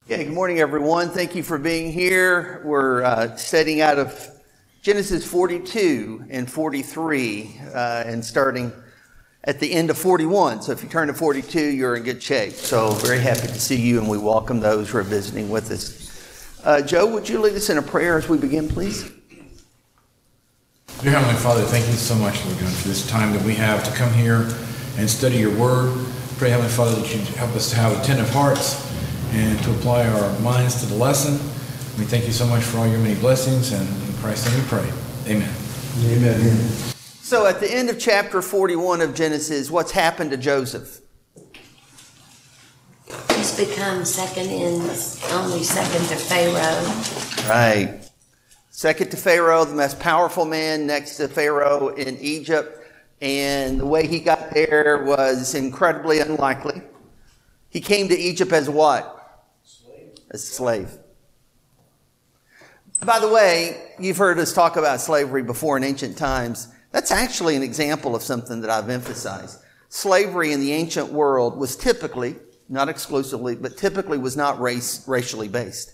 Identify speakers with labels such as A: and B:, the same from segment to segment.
A: Okay, good morning, everyone. Thank you for being here. We're studying out of Genesis 42 and 43 and starting at the end of 41. So if you turn to 42, you're in good shape. So very happy to see you, and we welcome those who are visiting with us. Joe, would you lead us in a prayer as we begin, please?
B: Dear Heavenly Father, thank you so much, Lord God, for this time that we have to come here and study your word. Pray, Heavenly Father, that you help us to have attentive hearts and to apply our minds to the lesson. We thank you so much for all your many blessings, and in Christ's name we pray. Amen.
C: Amen.
A: So at the end of chapter 41 of Genesis, what's happened to Joseph?
D: He's become only second to Pharaoh.
A: Right. Second to Pharaoh, the most powerful man next to Pharaoh in Egypt. And the way he got there was incredibly unlikely. He came to Egypt as what? A slave. By the way, you've heard us talk about slavery before in ancient times. That's actually an example of something that I've emphasized. Slavery in the ancient world was typically, not exclusively, but typically was not racially based.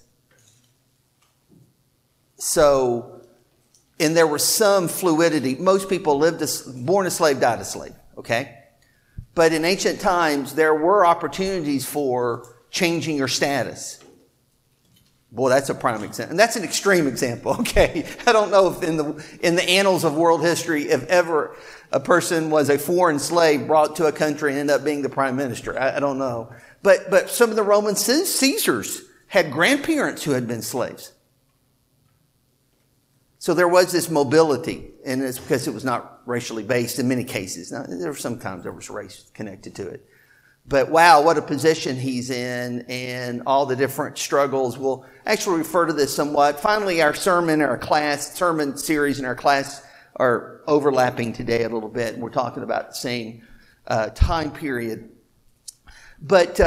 A: So, and there was some fluidity. Most people born a slave, died a slave, okay? But in ancient times, there were opportunities for changing your status. Boy, that's a prime example. And that's an extreme example, okay? I don't know if in the annals of world history, if ever a person was a foreign slave brought to a country and ended up being the prime minister. I don't know. But some of the Roman Caesars had grandparents who had been slaves. So there was this mobility, and it's because it was not racially based in many cases. Now, sometimes there was race connected to it. But wow, what a position he's in, and all the different struggles. We'll actually refer to this somewhat. Finally, our sermon series in our class are overlapping today a little bit, and we're talking about the same time period. But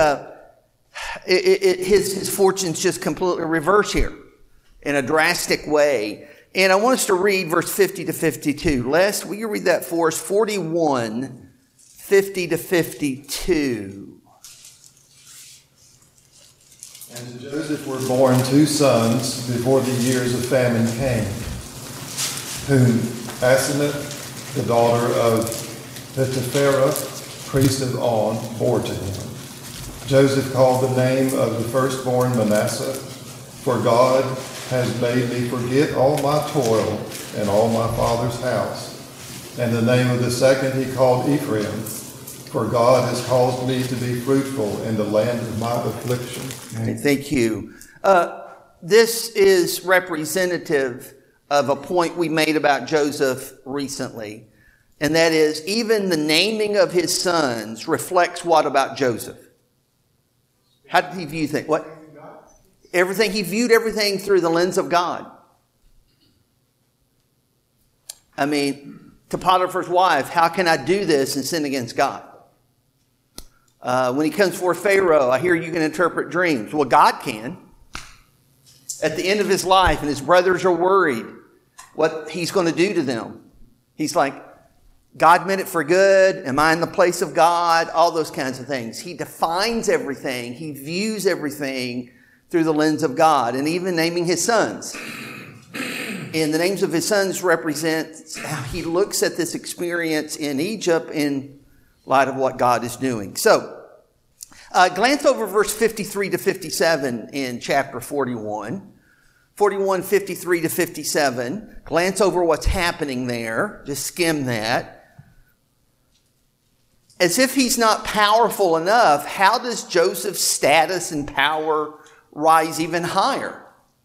A: his fortunes just completely reverse here in a drastic way. And I want us to read verse 50 to 52. Les, will you read that for us? 41, 50 to 52.
C: And to Joseph were born two sons before the years of famine came, whom Asenath, the daughter of Potiphera, priest of On, bore to him. Joseph called the name of the firstborn Manasseh, for God has made me forget all my toil and all my father's house. And the name of the second he called Ephraim, for God has caused me to be fruitful in the land of my affliction.
A: Right, thank you. This is representative of a point we made about Joseph recently, and that is even the naming of his sons reflects what about Joseph? How did he view things? What? Everything, he viewed everything through the lens of God. I mean, to Potiphar's wife, how can I do this and sin against God? When he comes before Pharaoh, I hear you can interpret dreams. Well, God can. At the end of his life, and his brothers are worried what he's going to do to them. He's like, God meant it for good. Am I in the place of God? All those kinds of things. He defines everything. He views everything through the lens of God, and even naming his sons. And the names of his sons represent how he looks at this experience in Egypt in light of what God is doing. So, glance over verse 53 to 57 in chapter 41. 41, 53 to 57. Glance over what's happening there. Just skim that. As if he's not powerful enough, how does Joseph's status and power rise even higher?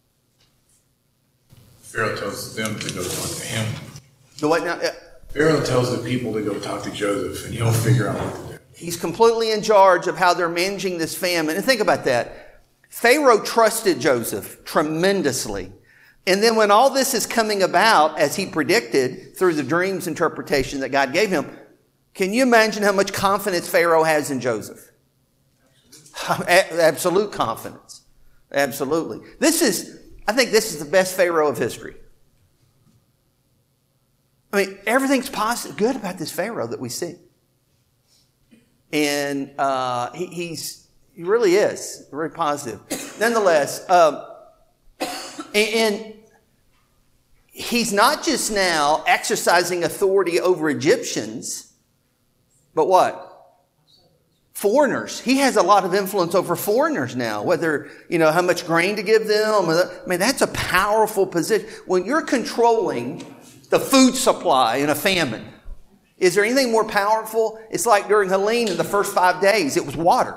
B: Pharaoh tells them to go talk to him.
A: The what now?
B: Pharaoh tells the people to go talk to Joseph, and he'll figure out what to do.
A: He's completely in charge of how they're managing this famine. And think about that. Pharaoh trusted Joseph tremendously. And then when all this is coming about, as he predicted through the dreams interpretation that God gave him, can you imagine how much confidence Pharaoh has in Joseph? Absolute confidence. Absolutely. I think this is the best Pharaoh of history. I mean, everything's positive, good about this Pharaoh that we see. And he really is very positive. nonetheless, and he's not just now exercising authority over Egyptians, but what? Foreigners. He has a lot of influence over foreigners now, whether, how much grain to give them. I mean, that's a powerful position. When you're controlling the food supply in a famine, is there anything more powerful? It's like during Helene in the first 5 days, it was water.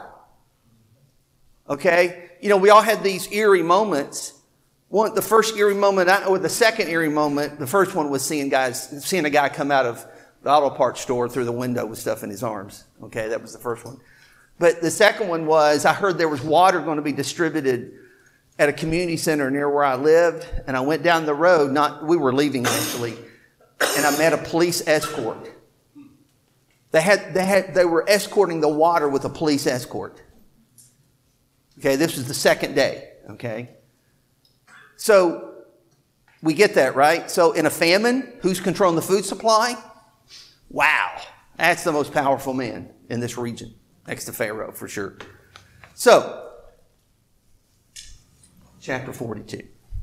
A: Okay? We all had these eerie moments. The first eerie moment, or the second eerie moment, the first one was seeing a guy come out of the auto parts store through the window with stuff in his arms. Okay, that was the first one. But the second one was, I heard there was water going to be distributed at a community center near where I lived. And I went down the road, we were leaving actually, and I met a police escort. They were escorting the water with a police escort. Okay, this was the second day. Okay. So we get that, right? So in a famine, who's controlling the food supply? Wow. That's the most powerful man in this region, next to Pharaoh for sure. So, chapter 42.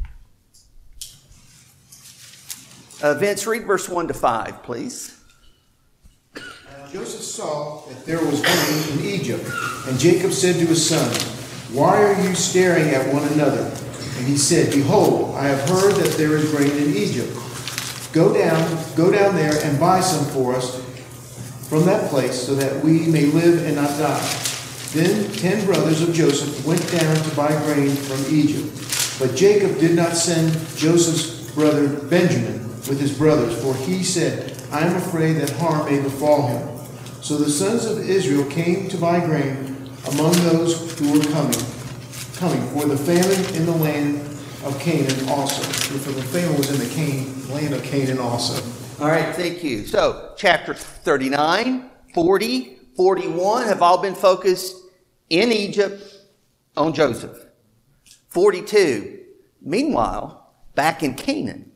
A: Vince, read verse 1 to 5, please.
E: Joseph saw that there was grain in Egypt, and Jacob said to his sons, "Why are you staring at one another?" And he said, "Behold, I have heard that there is grain in Egypt. Go down there and buy some for us from that place, so that we may live and not die." Then 10 brothers of Joseph went down to buy grain from Egypt. But Jacob did not send Joseph's brother Benjamin with his brothers, for he said, "I am afraid that harm may befall him." So the sons of Israel came to buy grain among those who were coming, for the famine in the land of Canaan also. For the famine was in the land of Canaan also.
A: All right, thank you. So, chapters 39, 40, 41 have all been focused in Egypt on Joseph. 42, meanwhile, back in Canaan.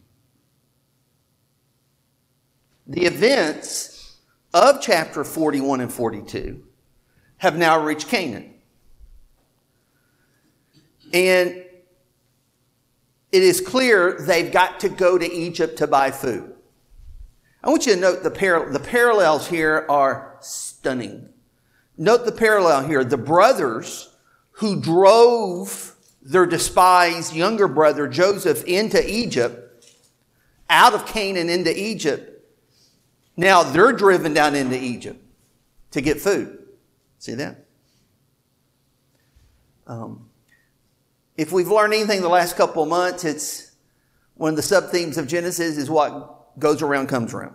A: The events of chapter 41 and 42 have now reached Canaan. And it is clear they've got to go to Egypt to buy food. I want you to note the parallels here are stunning. Note the parallel here. The brothers who drove their despised younger brother Joseph into Egypt, out of Canaan into Egypt, now they're driven down into Egypt to get food. See that? If we've learned anything the last couple of months, it's one of the sub-themes of Genesis is what goes around comes around.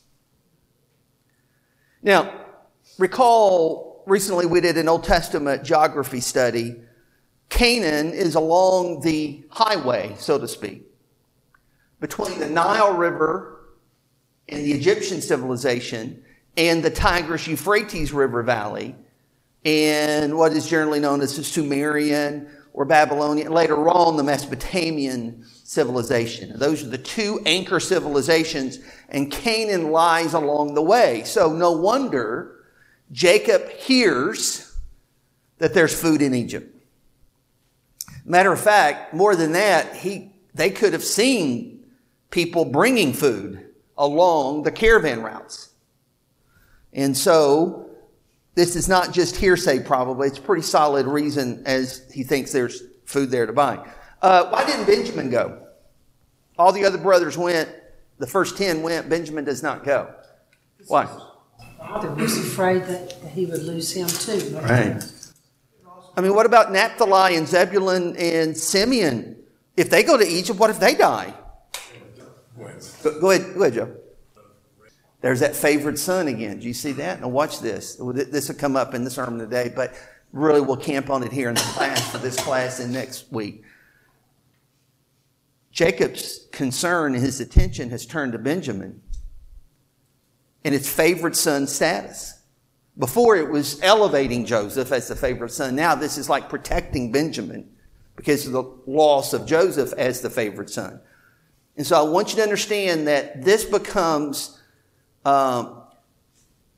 A: Now, recall recently we did an Old Testament geography study. Canaan is along the highway, so to speak, between the Nile River and the Egyptian civilization and the Tigris-Euphrates River Valley and what is generally known as the Sumerian or Babylonian, later on the Mesopotamian civilization. Those are the two anchor civilizations, and Canaan lies along the way. So no wonder Jacob hears that there's food in Egypt. Matter of fact, more than that, they could have seen people bringing food along the caravan routes. And so this is not just hearsay probably. It's a pretty solid reason as he thinks there's food there to buy. Why didn't Benjamin go? All the other brothers went. The first 10 went. Benjamin does not go. Why?
F: Father was afraid that he would lose him too.
A: Right. I mean, what about Naphtali and Zebulun and Simeon? If they go to Egypt, what if they die? Go ahead, Joe. There's that favored son again. Do you see that? Now watch this. This will come up in the sermon today, but really we'll camp on it here in the class for this class and next week. Jacob's concern and his attention has turned to Benjamin and its favored son status. Before it was elevating Joseph as the favored son. Now this is like protecting Benjamin because of the loss of Joseph as the favored son. And so I want you to understand that this becomes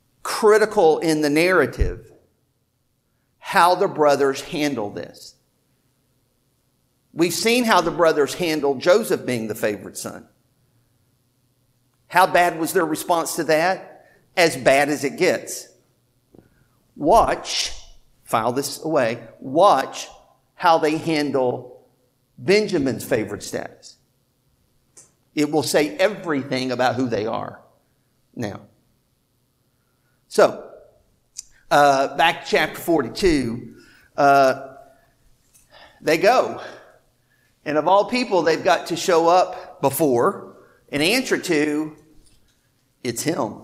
A: critical in the narrative, how the brothers handle this. We've seen how the brothers handled Joseph being the favorite son. How bad was their response to that? As bad as it gets. Watch, file this away, watch how they handle Benjamin's favorite status. It will say everything about who they are now. So, back to chapter 42, they go. And of all people they've got to show up before and answer to, it's him.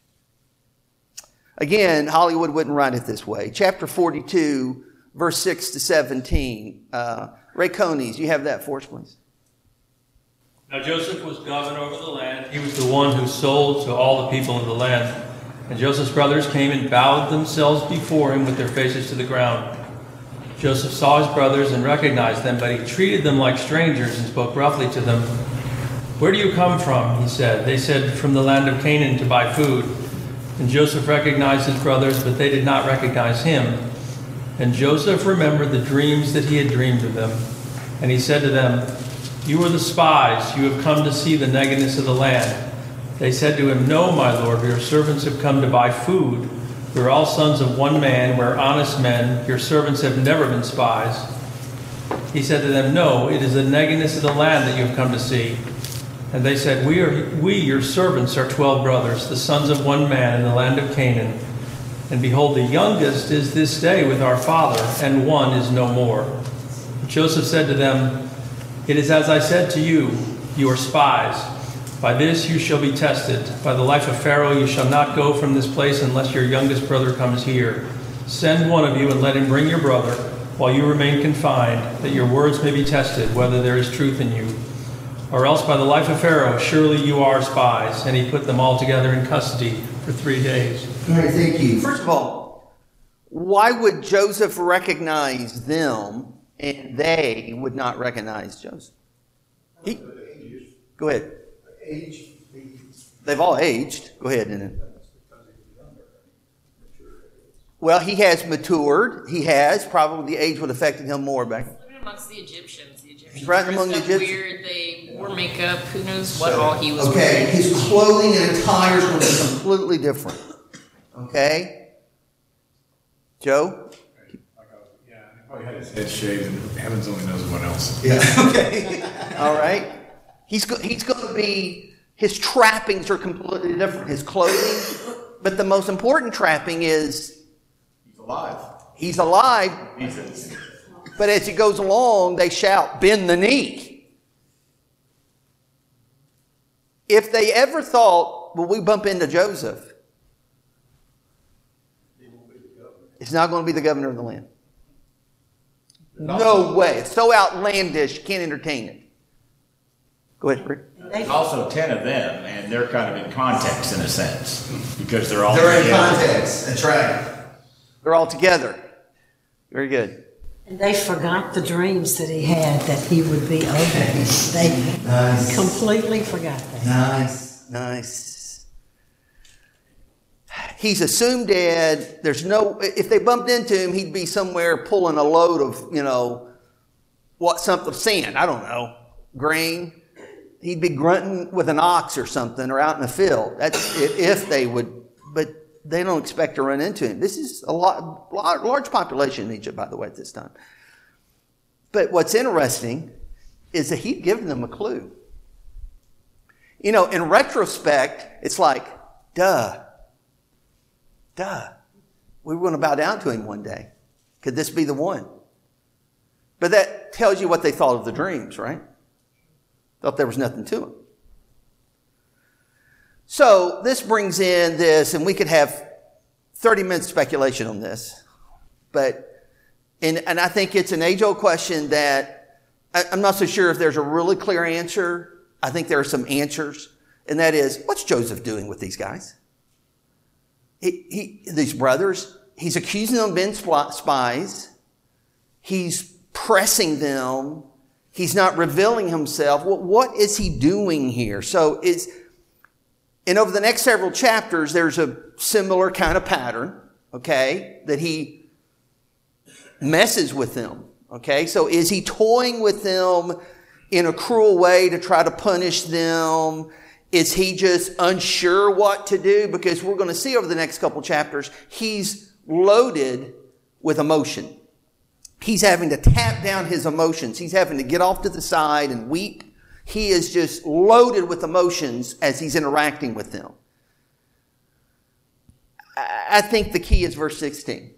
A: Again, Hollywood wouldn't write it this way. Chapter 42, verse 6 to 17. Ray Conies, you have that for us, please.
G: Now Joseph was governor over the land. He was the one who sold to all the people in the land. And Joseph's brothers came and bowed themselves before him with their faces to the ground. Joseph saw his brothers and recognized them, but he treated them like strangers and spoke roughly to them. "Where do you come from?" he said. They said, "From the land of Canaan to buy food." And Joseph recognized his brothers, but they did not recognize him. And Joseph remembered the dreams that he had dreamed of them. And he said to them, "You are the spies. You have come to see the nakedness of the land." They said to him, "No, my lord, your servants have come to buy food. We are all sons of one man. We're honest men. Your servants have never been spies." He said to them, "No, it is the nakedness of the land that you have come to see." And they said, We, your servants, are 12 brothers, the sons of one man in the land of Canaan. And behold, the youngest is this day with our father, and one is no more. Joseph said to them, "It is as I said to you, you are spies. By this you shall be tested. By the life of Pharaoh you shall not go from this place unless your youngest brother comes here. Send one of you and let him bring your brother while you remain confined, that your words may be tested, whether there is truth in you. Or else by the life of Pharaoh, surely you are spies." And he put them all together in custody for 3 days.
A: All right, thank you. First of all, why would Joseph recognize them and they would not recognize Joseph? Go ahead. They've all aged. Go ahead, Nina. Well, he has matured. He has. Probably the age would have affected him more back.
H: Amongst the Egyptians.
A: He's right among the Egyptians.
H: Weird. They wore makeup. Who knows what all he was
A: okay,
H: wearing.
A: his clothing and attire is going to be completely different. Okay? Joe?
B: Yeah, he probably had his head shaved, and heavens only knows what else.
A: Yeah. Okay. All right. He's going to be, his trappings are completely different. His clothing. But the most important trapping is
I: he's alive.
A: He's alive. But as he goes along, they shout, "Bend the knee." If they ever thought, "Well, we bump into Joseph," it's not going to be the governor of the land. No way. It's so outlandish, you can't entertain it. Go ahead, Rick.
I: There's also 10 of them, and they're kind of in context in a sense, because they're all
A: They're in
I: together.
A: context. That's right. They're all together. Very good.
F: And they forgot the dreams that he had, that he would be over him. They
A: Nice.
F: completely forgot that.
A: Nice. He's assumed dead. There's no, if they bumped into him, he'd be somewhere pulling a load of, something, sand, I don't know, grain. He'd be grunting with an ox or something, or out in the field. That's if they would, but they don't expect to run into him. This is a large population in Egypt, by the way, at this time. But what's interesting is that he'd given them a clue. In retrospect, it's like, duh. We were going to bow down to him one day. Could this be the one? But that tells you what they thought of the dreams, right? Thought there was nothing to them. So this brings in this, and we could have 30 minutes speculation on this. And I think it's an age-old question that I'm not so sure if there's a really clear answer. I think there are some answers. And that is, what's Joseph doing with these guys? These brothers, he's accusing them of being spies. He's pressing them. He's not revealing himself. What is he doing here? And over the next several chapters, there's a similar kind of pattern, okay, that he messes with them, Okay, so is he toying with them in a cruel way to try to punish them? Is he just unsure what to do? Because we're going to see over the next couple chapters, he's loaded with emotion. He's having to tap down his emotions. He's having to get off to the side and weep. He is just loaded with emotions as he's interacting with them. I think the key is verse 16.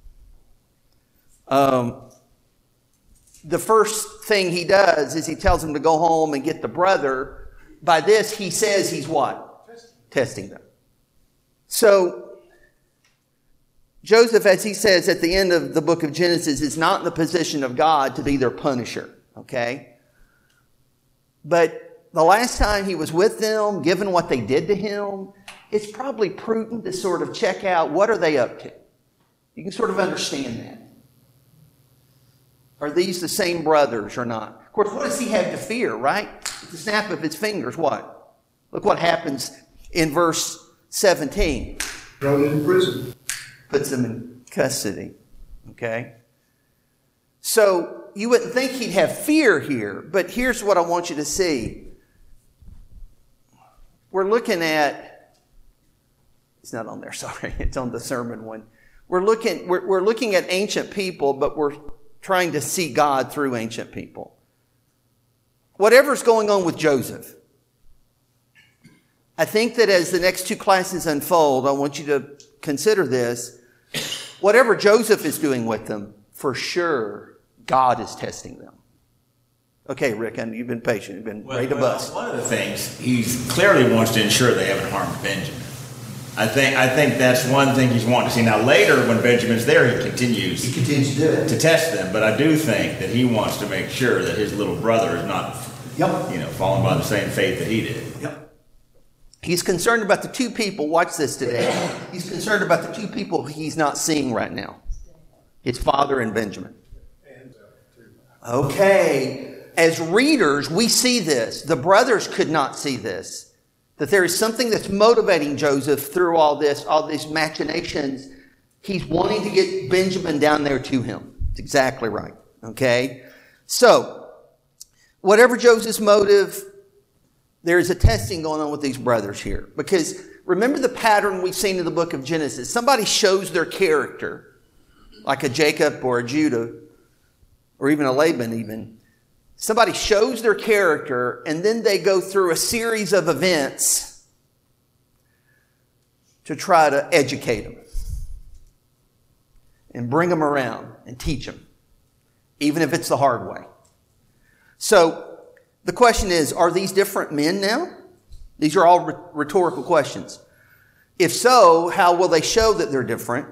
A: The first thing he does is he tells them to go home and get the brother. By this, he says he's what? Testing them. So, Joseph, as he says at the end of the book of Genesis, is not in the position of God to be their punisher. Okay? But the last time he was with them, given what they did to him, it's probably prudent to sort of check out what are they up to. You can sort of understand that. Are these the same brothers or not? Of course, what does he have to fear, right? The snap of his fingers, what? Look what happens in verse 17.
E: Thrown in prison.
A: Puts them in custody. Okay? So, you wouldn't think he'd have fear here, but here's what I want you to see. We're looking at, it's not on there, sorry, it's on the sermon one. We're looking at ancient people, but we're trying to see God through ancient people. Whatever's going on with Joseph, I think that as the next two classes unfold, I want you to consider this. Whatever Joseph is doing with them, for sure, God is testing them. Okay, Rick, and you've been patient. You've been ready to bust.
I: One of the things, he clearly wants to ensure they haven't harmed Benjamin. I think that's one thing he's wanting to see. Now later, when Benjamin's there, he continues
A: to do it,
I: to test them. But I do think that he wants to make sure that his little brother is not, falling by the same fate that he did.
A: Yep. He's concerned about the two people. Watch this today. He's concerned about the two people he's not seeing right now. His father and Benjamin. Okay. As readers, we see this. The brothers could not see this. That there is something that's motivating Joseph through all these machinations. He's wanting to get Benjamin down there to him. That's exactly right. Okay? So, whatever Joseph's motive, there's a testing going on with these brothers here. Because remember the pattern we've seen in the book of Genesis. Somebody shows their character, like a Jacob or a Judah, or even a Laban even. Somebody shows their character, and then they go through a series of events to try to educate them and bring them around and teach them, even if it's the hard way. So the question is, are these different men now? These are all rhetorical questions. If so, how will they show that they're different?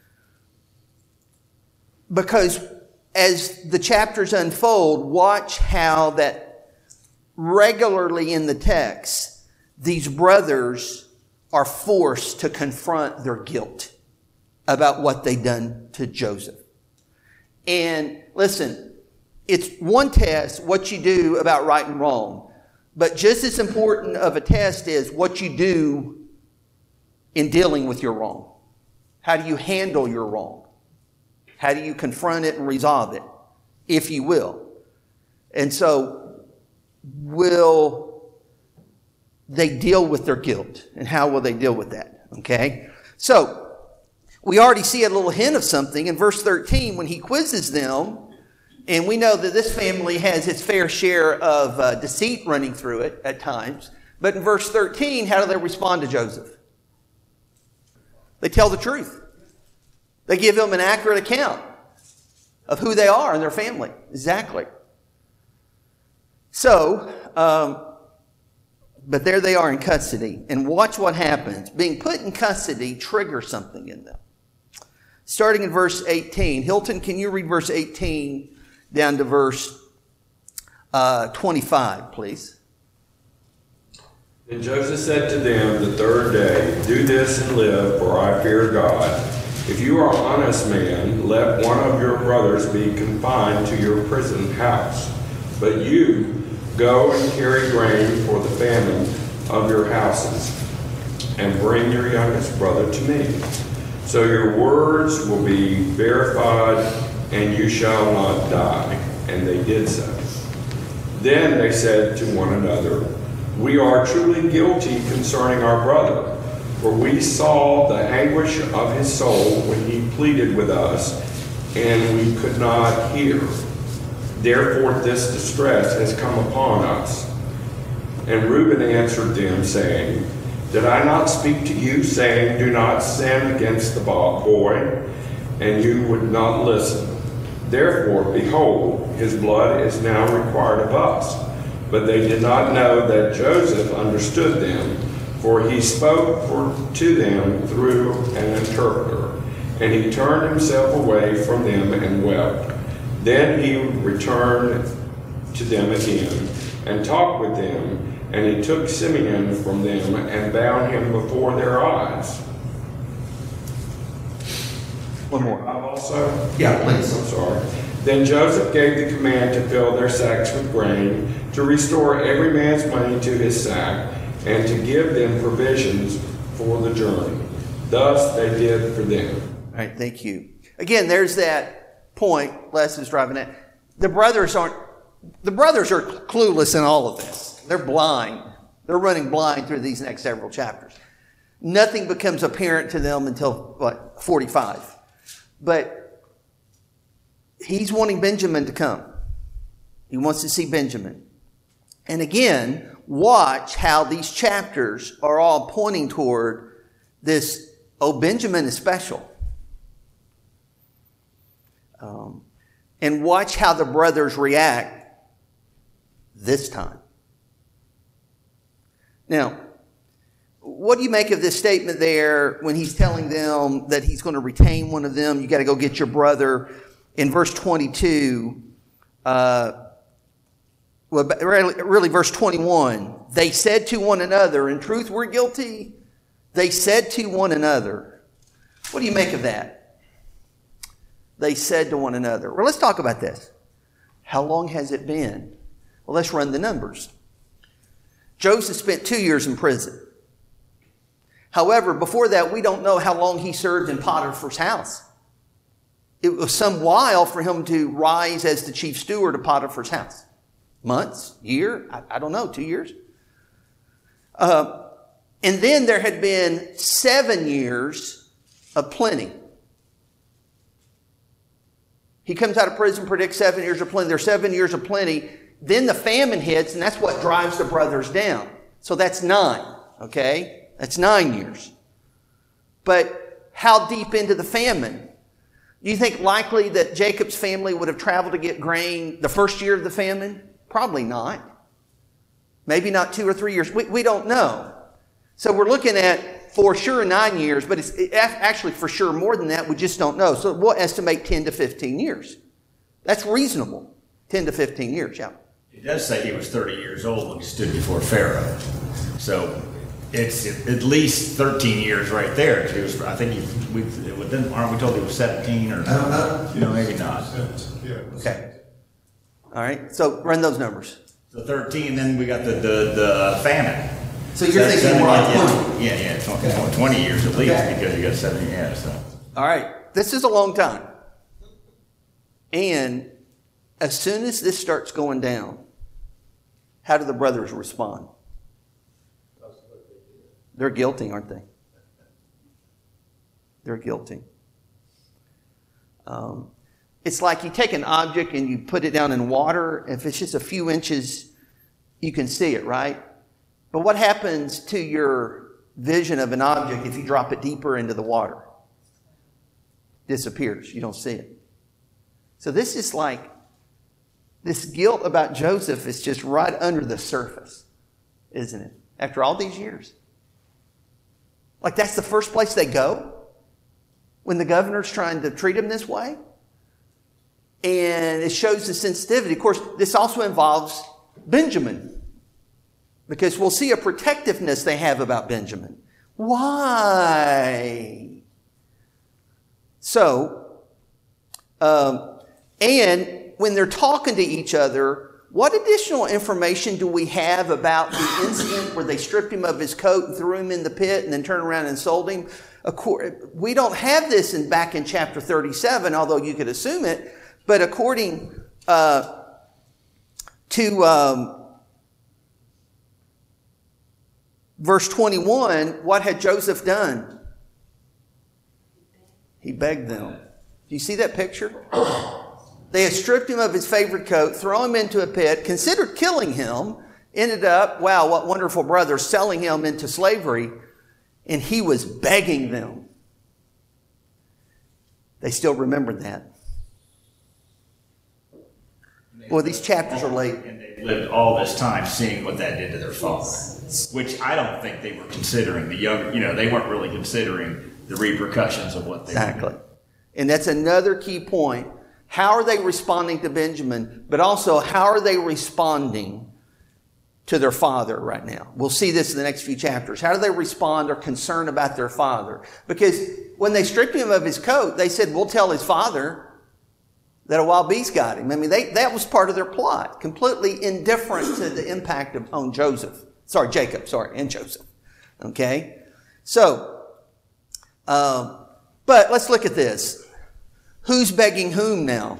A: Because as the chapters unfold, watch how that regularly in the text, these brothers are forced to confront their guilt about what they've done to Joseph. And listen, it's one test, what you do about right and wrong. But just as important of a test is what you do in dealing with your wrong. How do you handle your wrong? How do you confront it and resolve it, if you will? And so, will they deal with their guilt? And how will they deal with that? Okay? So, we already see a little hint of something in verse 13 when he quizzes them. And we know that this family has its fair share of deceit running through it at times. But in verse 13, how do they respond to Joseph? They tell the truth. They give him an accurate account of who they are and their family. Exactly. So, but there they are in custody. And watch what happens. Being put in custody triggers something in them. Starting in verse 18. Hilton, can you read verse 18 down to verse 25, please?
J: And Joseph said to them the third day, "Do this and live, for I fear God. If you are honest men, let one of your brothers be confined to your prison house. But you go and carry grain for the famine of your houses, and bring your youngest brother to me. So your words will be verified and you shall not die. And they did so. Then they said to one another, we are truly guilty concerning our brother, for we saw the anguish of his soul when he pleaded with us, and we could not hear. Therefore this distress has come upon us. And Reuben answered them, saying, did I not speak to you, saying, do not sin against the boy? And you would not listen. Therefore, behold, his blood is now required of us. But they did not know that Joseph understood them, for he spoke to them through an interpreter. And he turned himself away from them and wept. Then he returned to them again and talked with them. And he took Simeon from them and bound him before their eyes.
A: One more.
J: Also?
A: Yeah, please.
J: I'm sorry. Then Joseph gave the command to fill their sacks with grain, to restore every man's money to his sack, and to give them provisions for the journey. Thus they did for them.
A: All right, thank you. Again, there's that point Les is driving at. The brothers are clueless in all of this. They're blind. They're running blind through these next several chapters. Nothing becomes apparent to them until, 45. But he's wanting Benjamin to come. He wants to see Benjamin. And again, watch how these chapters are all pointing toward this, Benjamin is special. And watch how the brothers react this time. Now, what do you make of this statement there when he's telling them that he's going to retain one of them? You got to go get your brother. In verse 22, really verse 21, they said to one another, in truth, we're guilty. They said to one another. What do you make of that? They said to one another. Well, let's talk about this. How long has it been? Well, let's run the numbers. Joseph spent 2 years in prison. However, before that, we don't know how long he served in Potiphar's house. It was some while for him to rise as the chief steward of Potiphar's house. Months? Year? I don't know, 2 years. And then there had been 7 years of plenty. He comes out of prison, predicts 7 years of plenty. There's 7 years of plenty. Then the famine hits, and that's what drives the brothers down. So that's 9, okay? That's 9 years. But how deep into the famine? Do you think likely that Jacob's family would have traveled to get grain the first year of the famine? Probably not. Maybe not 2 or 3 years. We don't know. So we're looking at for sure 9 years, but it's actually for sure more than that. We just don't know. So we'll estimate 10 to 15 years. That's reasonable. 10 to 15 years, yeah.
I: It does say he was 30 years old when he stood before Pharaoh. So it's at least 13 years right there. He was, I think aren't we told he was 17 or maybe not.
A: Okay. All right. So run those numbers.
I: So 13, then we got the famine.
A: So you're thinking more like 20?
I: Yeah, 20 years at least, because you got 17 years. So.
A: All right. This is a long time. And as soon as this starts going down, how do the brothers respond? They're guilty, aren't they? They're guilty. It's like you take an object and you put it down in water. If it's just a few inches, you can see it, right? But what happens to your vision of an object if you drop it deeper into the water? Disappears. You don't see it. So this is like, this guilt about Joseph is just right under the surface, isn't it? After all these years. Like that's the first place they go when the governor's trying to treat him this way. And it shows the sensitivity. Of course, this also involves Benjamin. Because we'll see a protectiveness they have about Benjamin. Why? So, and when they're talking to each other, what additional information do we have about the incident where they stripped him of his coat and threw him in the pit and then turned around and sold him? Of course, we don't have this back in chapter 37, although you could assume it. But according to verse 21, what had Joseph done? He begged them. Do you see that picture? They had stripped him of his favorite coat, thrown him into a pit, considered killing him, ended up, wow, what wonderful brothers, selling him into slavery, and he was begging them. They still remembered that. Well, these chapters are late.
I: And they lived all this time seeing what that did to their father, which I don't think they were considering. The younger, they weren't really considering the repercussions of what they
A: Exactly. And that's another key point. How are they responding to Benjamin? But also, how are they responding to their father right now? We'll see this in the next few chapters. How do they respond or concern about their father? Because when they stripped him of his coat, they said, we'll tell his father that a wild beast got him. I mean, that was part of their plot. Completely on the impact on Jacob, and Joseph. Okay? So, but let's look at this. Who's begging whom now?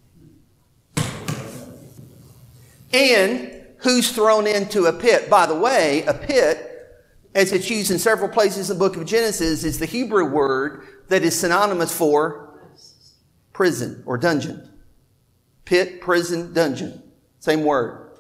A: And who's thrown into a pit? By the way, a pit, as it's used in several places in the book of Genesis, is the Hebrew word that is synonymous for prison or dungeon. Pit, prison, dungeon. Same word.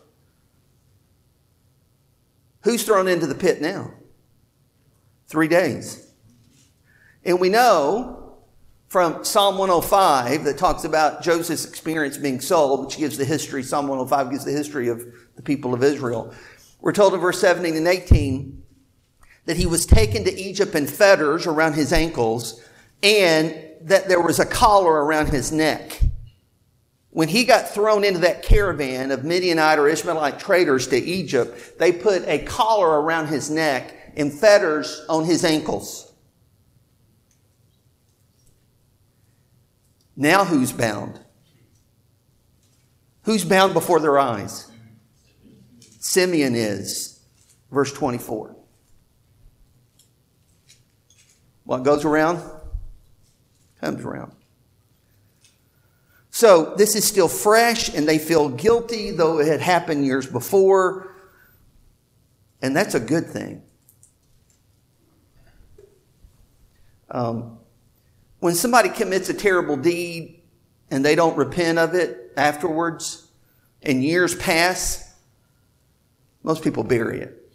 A: Who's thrown into the pit now? 3 days. And we know from Psalm 105 that talks about Joseph's experience being sold, which gives the history, Psalm 105 gives the history of the people of Israel. We're told in verse 17 and 18 that he was taken to Egypt in fetters around his ankles and that there was a collar around his neck. When he got thrown into that caravan of Midianite or Ishmaelite traders to Egypt, they put a collar around his neck and fetters on his ankles. Now who's bound? Who's bound before their eyes? Simeon is. Verse 24. What goes around comes around. So this is still fresh and they feel guilty, though it had happened years before. And that's a good thing. When somebody commits a terrible deed and they don't repent of it afterwards and years pass, most people bury it.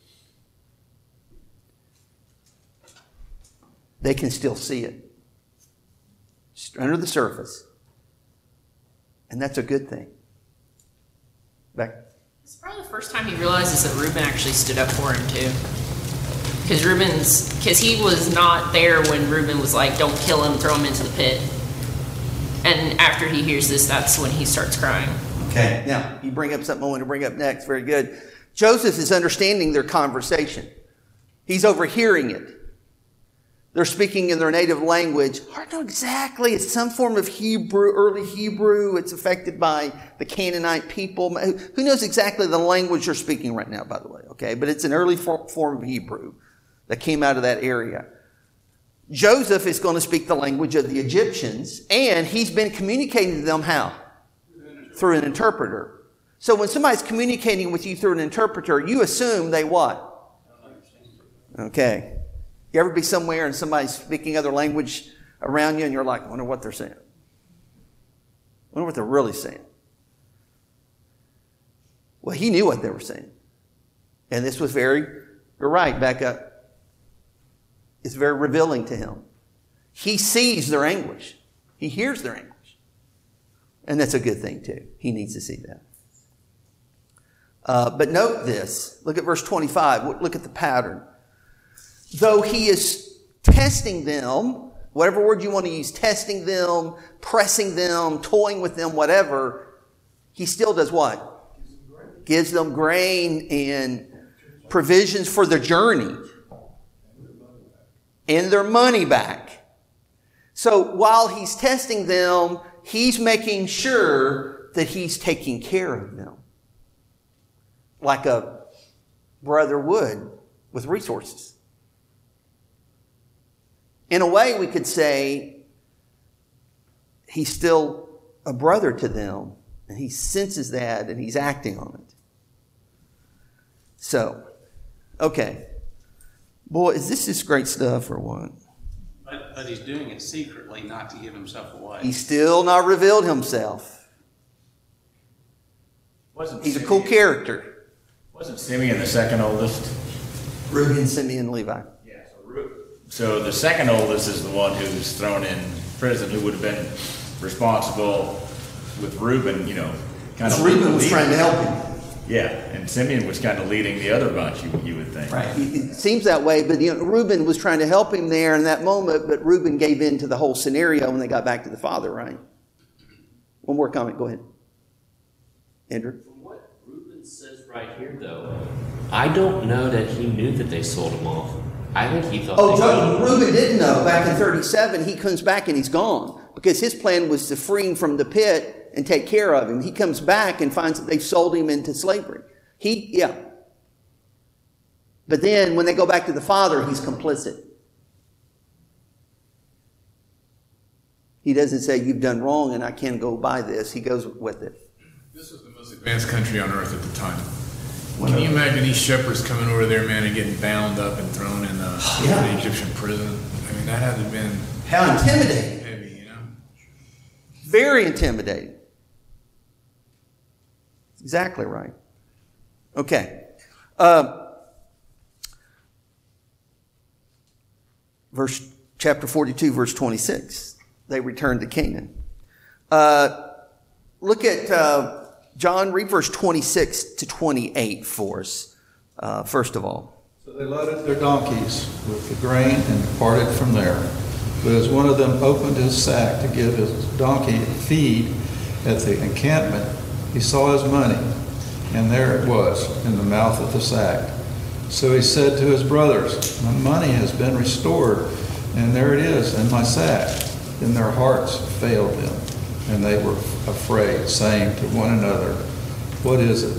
A: They can still see it. Just under the surface. And that's a good thing. Back.
H: It's probably the first time he realizes that Reuben actually stood up for him too. Because he was not there when Reuben was like, don't kill him, throw him into the pit. And after he hears this, that's when he starts crying.
A: Okay, now, you bring up something I want to bring up next. Very good. Joseph is understanding their conversation. He's overhearing it. They're speaking in their native language. Hard to know exactly. It's some form of Hebrew, early Hebrew. It's affected by the Canaanite people. Who knows exactly the language they're speaking right now, by the way, okay? But it's an early form of Hebrew that came out of that area. Joseph is going to speak the language of the Egyptians, and he's been communicating to them how? Through an interpreter. So when somebody's communicating with you through an interpreter, you assume they what? Okay. You ever be somewhere and somebody's speaking other language around you and you're like, I wonder what they're saying. I wonder what they're really saying. Well, he knew what they were saying. And this was you're right, back up. It's very revealing to him. He sees their anguish. He hears their anguish. And that's a good thing too. He needs to see that. But note this. Look at verse 25. Look at the pattern. Though he is testing them, whatever word you want to use, testing them, pressing them, toying with them, whatever, he still does what? Gives them grain and provisions for their journey. And their money back. So while he's testing them, he's making sure that he's taking care of them. Like a brother would with resources. In a way, we could say he's still a brother to them, and he senses that, and he's acting on it. So, okay. Boy, is this just great stuff or what?
K: But he's doing it secretly, not to give himself away.
A: He's still not revealed himself. He's a cool character.
I: Wasn't Simeon the second oldest?
A: Reuben, Simeon, Levi.
I: Yeah, so the second oldest is the one who's thrown in prison, who would have been responsible with Reuben, kind of.
A: Reuben was trying to help him.
I: Yeah, and Simeon was kind of leading the other bunch, you would think.
A: Right. It seems that way, but Reuben was trying to help him there in that moment, but Reuben gave in to the whole scenario when they got back to the father, right? One more comment, go ahead. Andrew?
L: From what Reuben says right here, though, I don't know that he knew that they sold him off. I think he thought
A: Reuben didn't know. Back in 37, he comes back and he's gone because his plan was to free him from the pit and take care of him. He comes back and finds that they've sold him into slavery. But then when they go back to the father, he's complicit. He doesn't say, you've done wrong and I can't go by this. He goes with it.
B: This was the most advanced country on earth at the time. Can you imagine these shepherds coming over there, man, and getting bound up and thrown in the Egyptian prison? I mean, that had to have been...
A: How intimidating.
B: Heavy,
A: Very intimidating. Exactly right. Okay. Chapter 42, verse 26. They returned to Canaan. Look at John, read verse 26 to 28 for us, first of all.
M: So they loaded their donkeys with the grain and departed from there. But as one of them opened his sack to give his donkey feed at the encampment, he saw his money, and there it was in the mouth of the sack. So he said to his brothers, my money has been restored, and there it is in my sack. Then their hearts failed them, and they were afraid, saying to one another, what is it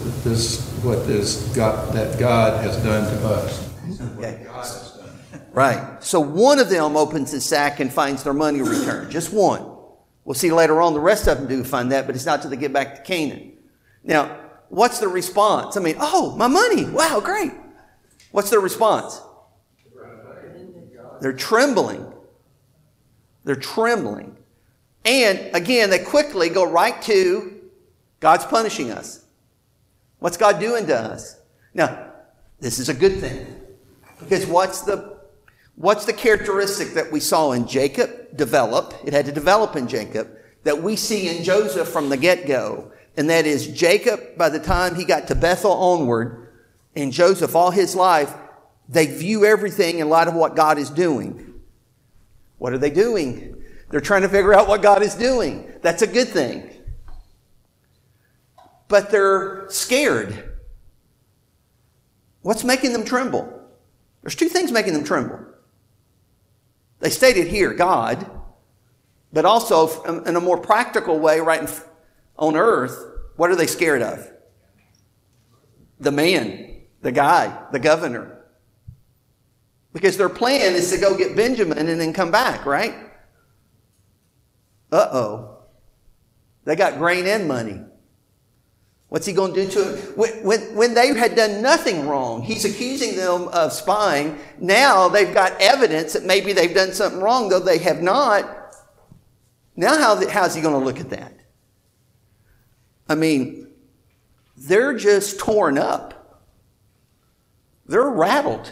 M: that God has done to us?
A: Okay. Right. So one of them opens his sack and finds their money returned. Just one. We'll see later on the rest of them do find that, but it's not till they get back to Canaan. Now, what's the response? I mean, oh, my money. Wow, great. What's their response? They're trembling. They're trembling. And again, they quickly go right to God's punishing us. What's God doing to us? Now, this is a good thing. Because what's the characteristic that we saw in Jacob develop? It had to develop in Jacob that we see in Joseph from the get-go. And that is Jacob, by the time he got to Bethel onward, and Joseph all his life, they view everything in light of what God is doing. What are they doing? They're trying to figure out what God is doing. That's a good thing. But they're scared. What's making them tremble? There's two things making them tremble. They stated here, God, but also in a more practical way, right on earth, what are they scared of? The man, the guy, the governor. Because their plan is to go get Benjamin and then come back, right? Uh-oh. They got grain and money. What's he going to do to it? When they had done nothing wrong, he's accusing them of spying. Now they've got evidence that maybe they've done something wrong, though they have not. Now how's he going to look at that? I mean, they're just torn up. They're rattled.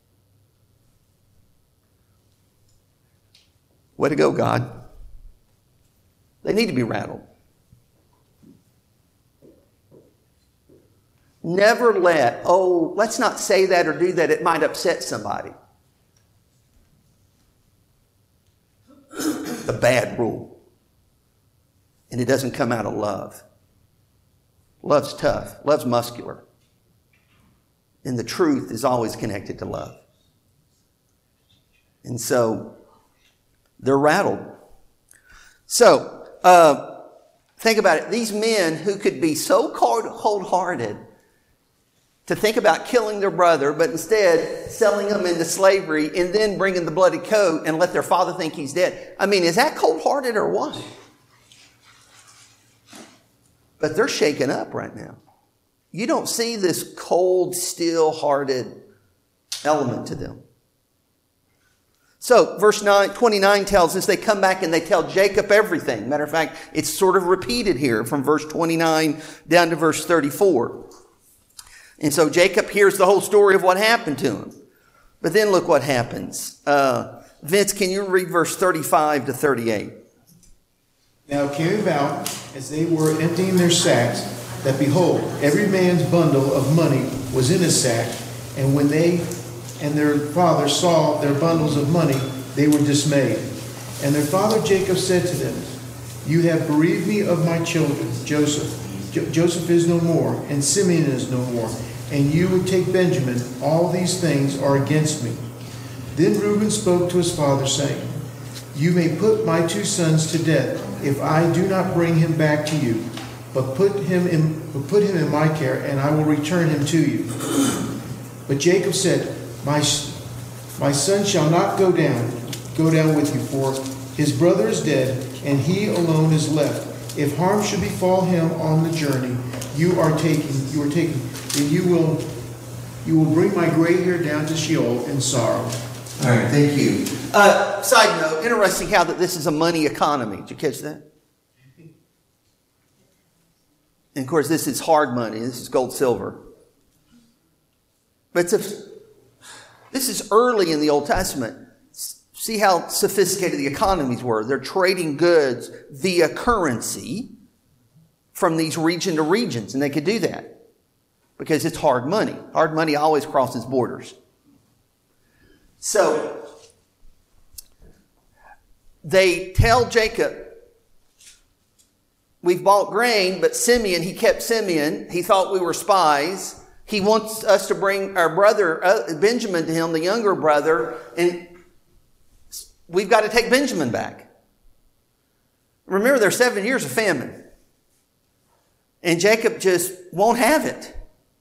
A: Way to go, God. They need to be rattled. Never let's not say that or do that. It might upset somebody. The bad rule. And it doesn't come out of love. Love's tough. Love's muscular. And the truth is always connected to love. And so, they're rattled. So, think about it. These men who could be so cold-hearted to think about killing their brother, but instead selling him into slavery and then bringing the bloody coat and let their father think he's dead. I mean, is that cold-hearted or what? But they're shaken up right now. You don't see this cold, steel-hearted element to them. So, verse 29 tells us they come back and they tell Jacob everything. Matter of fact, it's sort of repeated here from verse 29 down to verse 34. And so Jacob hears the whole story of what happened to him. But then look what happens. Vince, can you read verse 35 to 38?
E: Now it came about, as they were emptying their sacks, that behold, every man's bundle of money was in his sack, and when they and their father saw their bundles of money, they were dismayed. And their father Jacob said to them, You have bereaved me of my children, Joseph. Joseph is no more, and Simeon is no more, and you would take Benjamin. All these things are against me. Then Reuben spoke to his father, saying, You may put my 2 sons to death, if I do not bring him back to you, but put him in my care, and I will return him to you. But Jacob said, My son shall not go down with you, for his brother is dead, and he alone is left. If harm should befall him on the journey you are taking, then you will bring my gray hair down to Sheol in sorrow.
A: All right, thank you. Side note, interesting how that this is a money economy. Did you catch that? And of course, this is hard money. This is gold, silver. But this is early in the Old Testament. See how sophisticated the economies were. They're trading goods via currency from these region to regions. And they could do that because it's hard money. Hard money always crosses borders. So they tell Jacob, we've bought grain, but Simeon, he kept Simeon. He thought we were spies. He wants us to bring our brother Benjamin to him, the younger brother, and we've got to take Benjamin back. Remember, there's 7 years of famine. And Jacob just won't have it.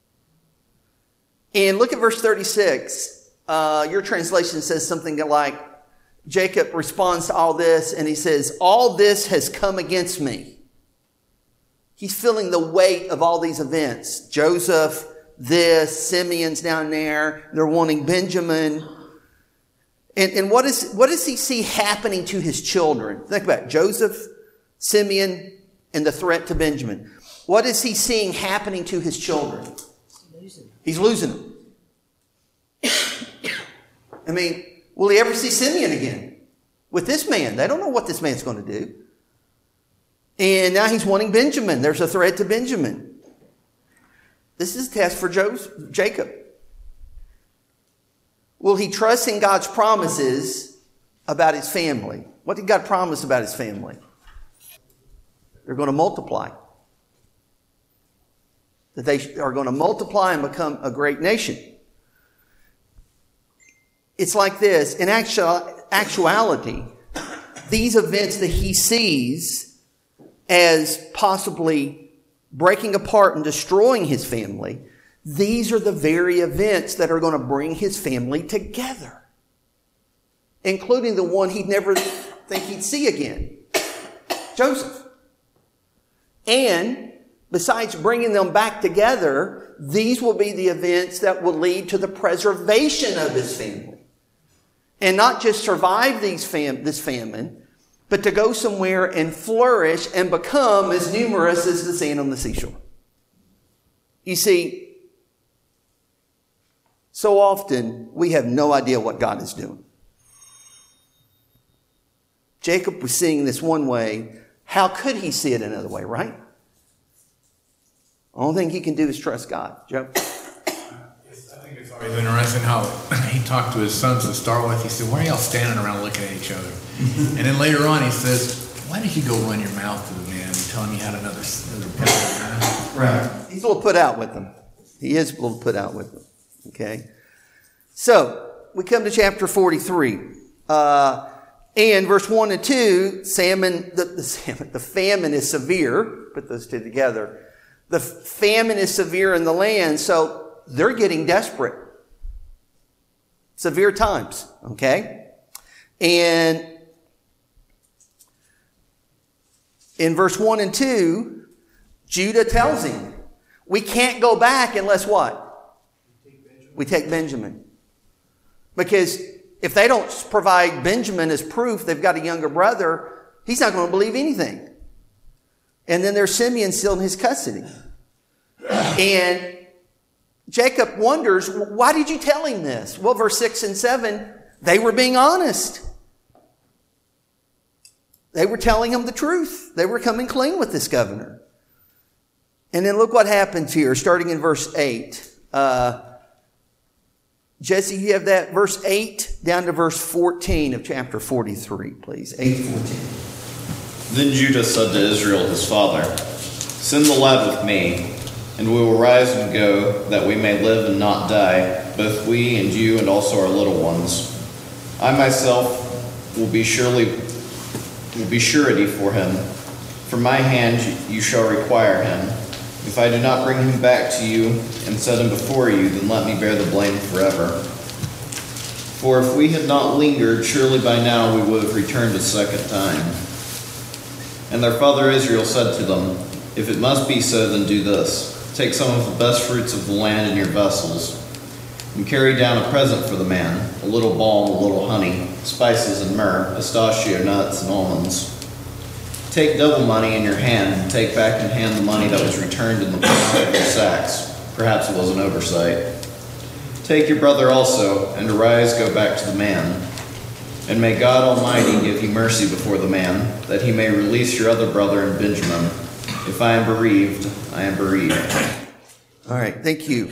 A: And look at verse 36. Your translation says something like, Jacob responds to all this, and he says, all this has come against me. He's feeling the weight of all these events. Joseph, this, Simeon's down there. They're wanting Benjamin. And what does he see happening to his children? Think about it. Joseph, Simeon, and the threat to Benjamin. What is he seeing happening to his children? He's losing them. I mean, will he ever see Simeon again? With this man, they don't know what this man's going to do. And now he's wanting Benjamin. There's a threat to Benjamin. This is a test for Jacob. Will he trust in God's promises about his family? What did God promise about his family? They're going to multiply. That they are going to multiply and become a great nation. It's like this. In actuality, these events that he sees as possibly breaking apart and destroying his family, these are the very events that are going to bring his family together, including the one he'd never think he'd see again, Joseph. And besides bringing them back together, these will be the events that will lead to the preservation of his family. And not just survive this famine, but to go somewhere and flourish and become as numerous as the sand on the seashore. You see, so often we have no idea what God is doing. Jacob was seeing this one way. How could he see it another way, right? The only thing he can do is trust God. Joe?
B: I think it's always interesting how he talked to his sons to start with. He said, why are y'all standing around looking at each other? And then later on he says, why did you go run your mouth to the man and tell him you had another brother?
A: Right. He's a little put out with them. He is a little put out with them. Okay. So we come to chapter 43. And verse 1 and 2, the famine is severe. Put those two together. The famine is severe in the land, so they're getting desperate. Severe times, okay? And in verse 1 and 2, Judah tells him, we can't go back unless what? We take Benjamin. Because if they don't provide Benjamin as proof they've got a younger brother, he's not going to believe anything. And then there's Simeon still in his custody. And Jacob wonders, why did you tell him this? Well, verse 6 and 7, they were being honest. They were telling him the truth. They were coming clean with this governor. And then look what happens here, starting in verse 8. Jesse, you have that verse 8 down to verse 14 of chapter 43, please. 8:14.
N: Then Judah said to Israel his father, "Send the lad with me, and we will rise and go, that we may live and not die, both we and you and also our little ones. I myself will be surety for him. From my hand you shall require him. If I do not bring him back to you and set him before you, then let me bear the blame forever. For if we had not lingered, surely by now we would have returned a second time." And their father Israel said to them, "If it must be so, then do this. Take some of the best fruits of the land in your vessels, and carry down a present for the man, a little balm, a little honey, spices and myrrh, pistachio nuts and almonds. Take double money in your hand, and take back in hand the money that was returned in the bottom of your sacks. Perhaps it was an oversight. Take your brother also, and arise, go back to the man. And may God Almighty give you mercy before the man, that he may release your other brother and Benjamin. If I am bereaved, I am bereaved."
A: All right, thank you.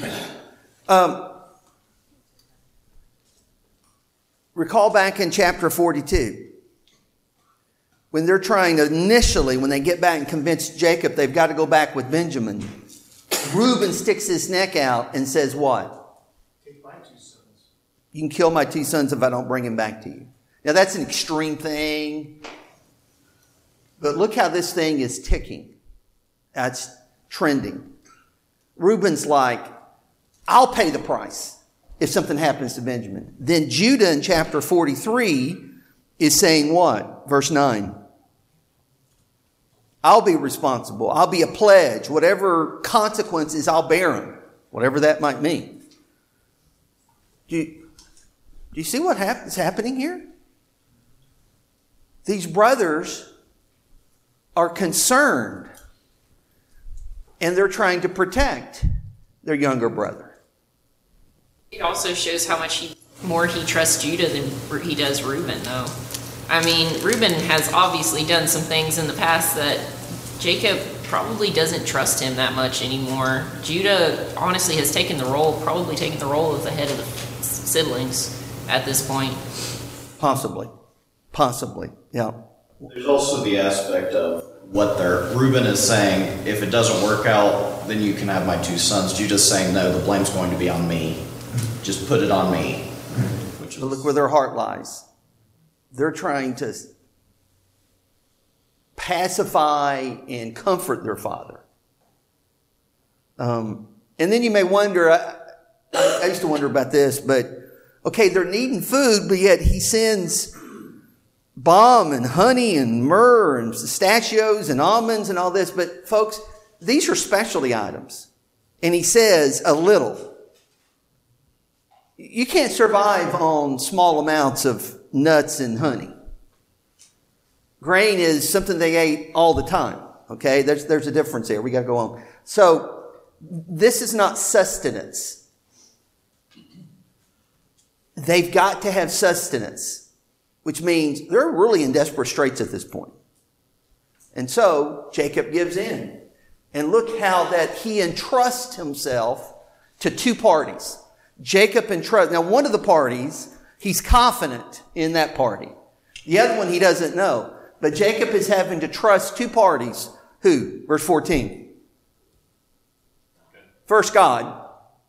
A: Recall back in chapter 42. When they're trying to initially, when they get back and convince Jacob they've got to go back with Benjamin, Reuben sticks his neck out and says what?
E: Take my 2 sons.
A: You can kill my 2 sons if I don't bring him back to you. Now that's an extreme thing. But look how this thing is ticking. That's trending. Reuben's like, I'll pay the price if something happens to Benjamin. Then Judah in chapter 43 is saying what? Verse 9. I'll be responsible. I'll be a pledge. Whatever consequences, I'll bear them. Whatever that might mean. Do you see what is happening here? These brothers are concerned, and they're trying to protect their younger brother.
H: It also shows how much more he trusts Judah than he does Reuben, though. I mean, Reuben has obviously done some things in the past that Jacob probably doesn't trust him that much anymore. Judah honestly has probably taken the role of the head of the siblings at this point.
A: Possibly, yeah.
N: There's also the aspect of what Reuben is saying, if it doesn't work out, then you can have my 2 sons. Judah's saying, no, the blame's going to be on me. Just put it on me.
A: But look where their heart lies. They're trying to pacify and comfort their father. And then you may wonder, I used to wonder about this, but okay, they're needing food, but yet he sends balm and honey and myrrh and pistachios and almonds and all this. But folks, these are specialty items. And he says a little. You can't survive on small amounts of nuts and honey. Grain is something they ate all the time. Okay, there's a difference there. We got to go on. So this is not sustenance. They've got to have sustenance, which means they're really in desperate straits at this point. And so Jacob gives in. And look how that he entrusts himself to 2 parties. Jacob entrusts. Now, one of the parties, he's confident in that party. The other one he doesn't know. But Jacob is having to trust 2 parties. Who? Verse 14. First, God.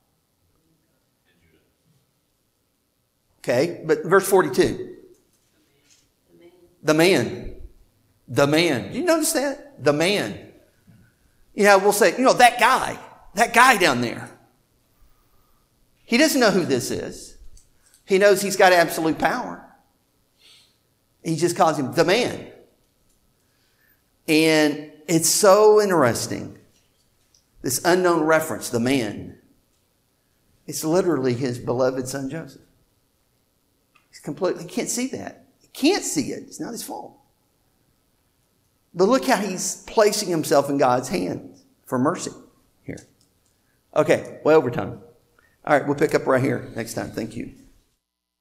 A: Okay, but verse 42. The man. The man. Do you notice that? The man. You know, we'll say, that guy down there. He doesn't know who this is. He knows he's got absolute power. He just calls him the man. And it's so interesting this unknown reference, the man, it's literally his beloved son Joseph. He can't see that. He can't see it. It's not his fault. But look how he's placing himself in God's hands for mercy here. Okay, way over time. All right, we'll pick up right here next time. Thank you.